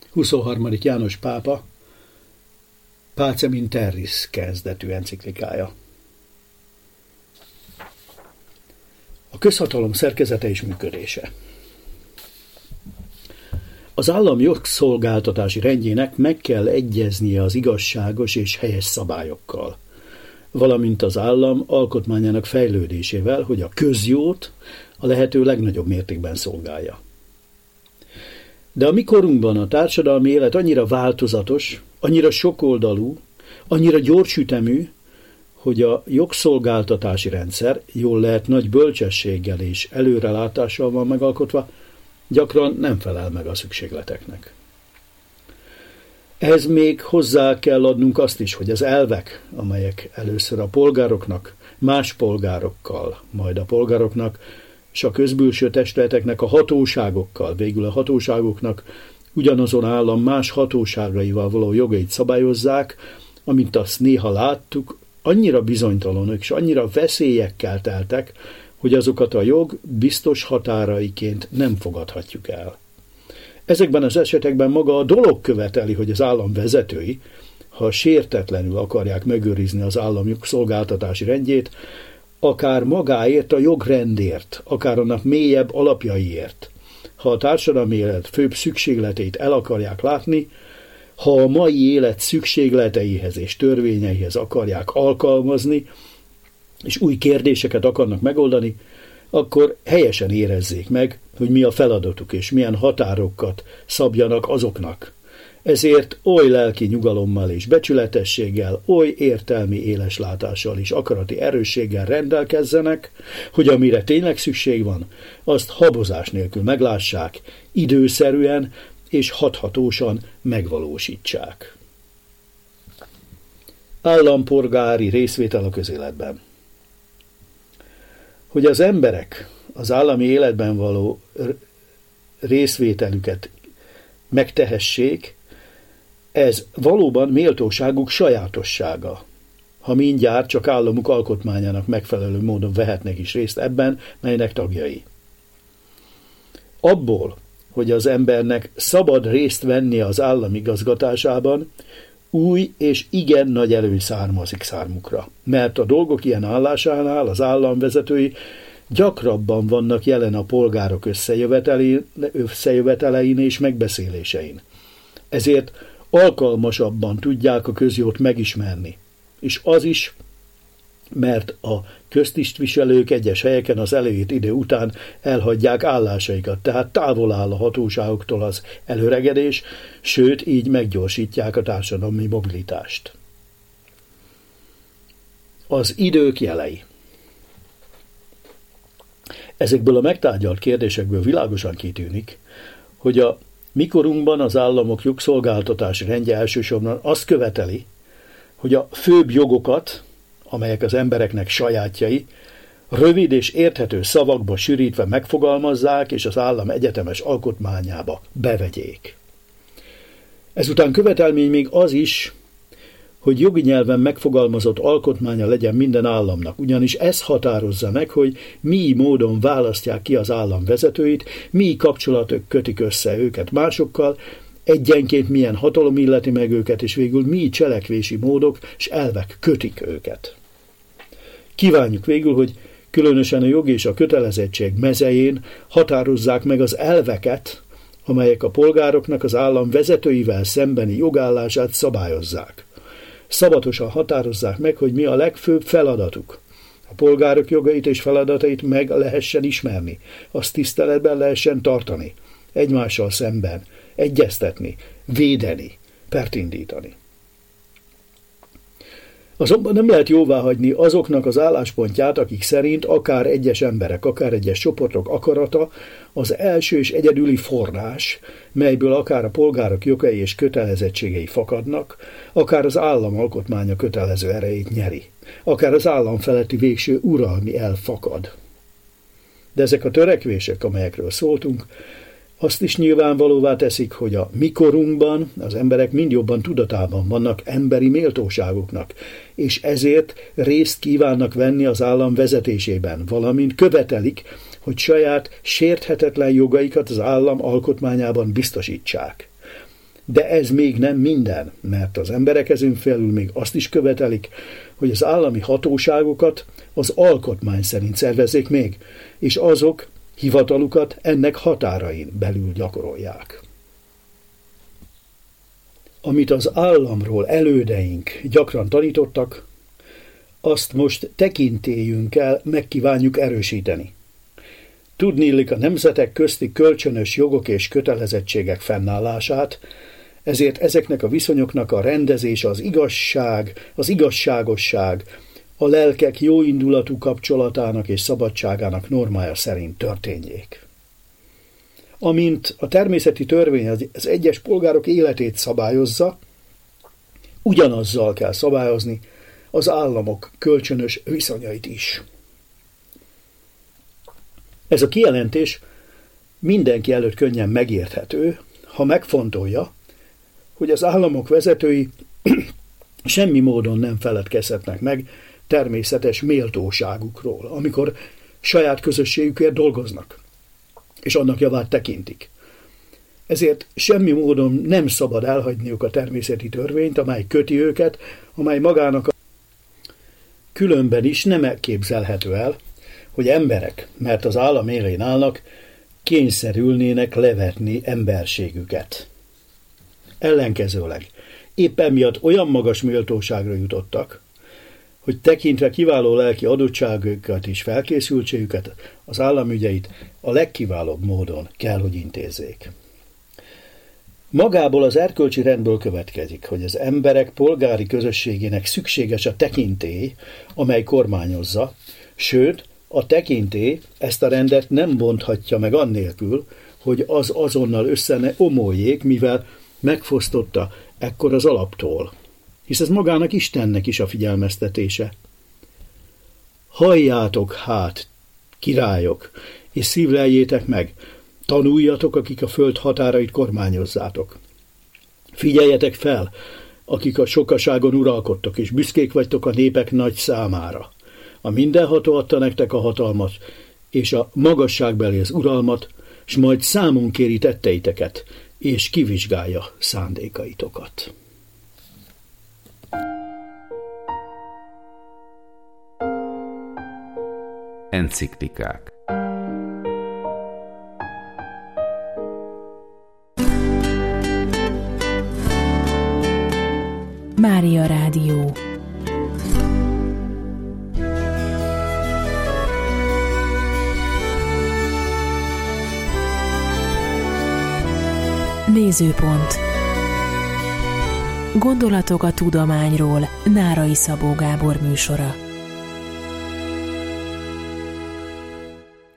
23. János pápa Pacem in Terris kezdetű enciklikája. A közhatalom szerkezete és működése. Az állam jogszolgáltatási rendjének meg kell egyeznie az igazságos és helyes szabályokkal, valamint az állam alkotmányának fejlődésével, hogy a közjót a lehető legnagyobb mértékben szolgálja. De a mi korunkban a társadalmi élet annyira változatos, annyira sokoldalú, annyira gyorsütemű, hogy a jogszolgáltatási rendszer, jól lehet nagy bölcsességgel és előrelátással van megalkotva, gyakran nem felel meg a szükségleteknek. Ehhez még hozzá kell adnunk azt is, hogy az elvek, amelyek először a polgároknak, más polgárokkal, majd a polgároknak és a közbülső testületeknek a hatóságokkal, végül a hatóságoknak ugyanazon állam más hatóságaival való jogait szabályozzák, amint azt néha láttuk, annyira bizonytalanok és annyira veszélyekkel teltek, hogy azokat a jog biztos határaiként nem fogadhatjuk el. Ezekben az esetekben maga a dolog követeli, hogy az állam vezetői, ha sértetlenül akarják megőrizni az állam jogszolgáltatási rendjét, akár magáért a jogrendért, akár annak mélyebb alapjaiért, ha a társadalmi élet főbb szükségleteit el akarják látni, ha a mai élet szükségleteihez és törvényeihez akarják alkalmazni, és új kérdéseket akarnak megoldani, akkor helyesen érezzék meg, hogy mi a feladatuk, és milyen határokat szabjanak azoknak. Ezért oly lelki nyugalommal és becsületességgel, oly értelmi éleslátással és akarati erősséggel rendelkezzenek, hogy amire tényleg szükség van, azt habozás nélkül meglássák, időszerűen és hathatósan megvalósítsák. Állampolgári részvétel a közéletben. Hogy az emberek az állami életben való részvételüket megtehessék, ez valóban méltóságuk sajátossága, ha mindjárt csak államuk alkotmányának megfelelő módon vehetnek is részt ebben, melynek tagjai. Abból, hogy az embernek szabad részt venni az állam igazgatásában, új és igen nagy előny származik számukra, mert a dolgok ilyen állásánál az államvezetői gyakrabban vannak jelen a polgárok összejövetelein és megbeszélésein. Ezért alkalmasabban tudják a közjót megismerni, és az is, mert a köztisztviselők egyes helyeken az előírt idő után elhagyják állásaikat, tehát távol áll a hatóságoktól az előregedés, sőt, így meggyorsítják a társadalmi mobilitást. Az idők jelei. Ezekből a megtárgyalt kérdésekből világosan kitűnik, hogy a mikorunkban az államok jogszolgáltatási rendje elsősorban azt követeli, hogy a főbb jogokat, amelyek az embereknek sajátjai, rövid és érthető szavakba sűrítve megfogalmazzák, és az állam egyetemes alkotmányába bevegyék. Ezután követelmény még az is, hogy jogi nyelven megfogalmazott alkotmánya legyen minden államnak, ugyanis ez határozza meg, hogy mi módon választják ki az állam vezetőit, mi kapcsolatok kötik össze őket másokkal, egyenként milyen hatalom illeti meg őket, és végül mi cselekvési módok és elvek kötik őket. Kívánjuk végül, hogy különösen a jog és a kötelezettség mezején határozzák meg az elveket, amelyek a polgároknak az állam vezetőivel szembeni jogállását szabályozzák. Szabatosan határozzák meg, hogy mi a legfőbb feladatuk. A polgárok jogait és feladatait meg lehessen ismerni, azt tiszteletben lehessen tartani, egymással szemben, egyeztetni, védeni, pert indítani. Azonban nem lehet jóváhagyni azoknak az álláspontját, akik szerint akár egyes emberek, akár egyes csoportok akarata az első és egyedüli forrás, melyből akár a polgárok jogai és kötelezettségei fakadnak, akár az állam alkotmánya kötelező erejét nyeri, akár az állam feletti végső uralmi elv fakad. De ezek a törekvések, amelyekről szóltunk, azt is nyilvánvalóvá teszik, hogy a mikorunkban az emberek mind jobban tudatában vannak emberi méltóságoknak, és ezért részt kívánnak venni az állam vezetésében, valamint követelik, hogy saját sérthetetlen jogaikat az állam alkotmányában biztosítsák. De ez még nem minden, mert az emberek ezen felül még azt is követelik, hogy az állami hatóságokat az alkotmány szerint szervezzék még, és azok hivatalukat ennek határain belül gyakorolják. Amit az államról elődeink gyakran tanítottak, azt most tekintélyünkkel megkívánjuk erősíteni. Tudniillik a nemzetek közti kölcsönös jogok és kötelezettségek fennállását, ezért ezeknek a viszonyoknak a rendezése az igazság, az igazságosság, a lelkek jóindulatú kapcsolatának és szabadságának normája szerint történjék. Amint a természeti törvény az egyes polgárok életét szabályozza, ugyanazzal kell szabályozni az államok kölcsönös viszonyait is. Ez a kijelentés mindenki előtt könnyen megérthető, ha megfontolja, hogy az államok vezetői semmi módon nem feledkezhetnek meg természetes méltóságukról, amikor saját közösségükért dolgoznak, és annak javát tekintik. Ezért semmi módon nem szabad elhagyniuk a természeti törvényt, amely köti őket, amely magának a különben is nem elképzelhető el, hogy emberek, mert az állam élén állnak, kényszerülnének levetni emberségüket. Ellenkezőleg, épp emiatt olyan magas méltóságra jutottak, hogy tekintve kiváló lelki adottságukat és felkészültségüket, az államügyeit a legkiválóbb módon kell, hogy intézzék. Magából az erkölcsi rendből következik, hogy az emberek polgári közösségének szükséges a tekintély, amely kormányozza, sőt, a tekintély ezt a rendet nem bonthatja meg annélkül, hogy az azonnal össze ne omoljék, mivel megfosztotta ekkor az alaptól. Hisz ez magának Istennek is a figyelmeztetése. Halljátok hát, királyok, és szívleljétek meg, tanuljatok, akik a föld határait kormányozzátok. Figyeljetek fel, akik a sokaságon uralkodtok, és büszkék vagytok a népek nagy számára. A mindenható adta nektek a hatalmat, és a magasságbeli az uralmat, s majd számon kéri tetteiteket, és kivizsgálja szándékaitokat. Enciklikák. Mária Rádió. Nézőpont. Gondolatok a tudományról. Nárai Szabó Gábor műsora.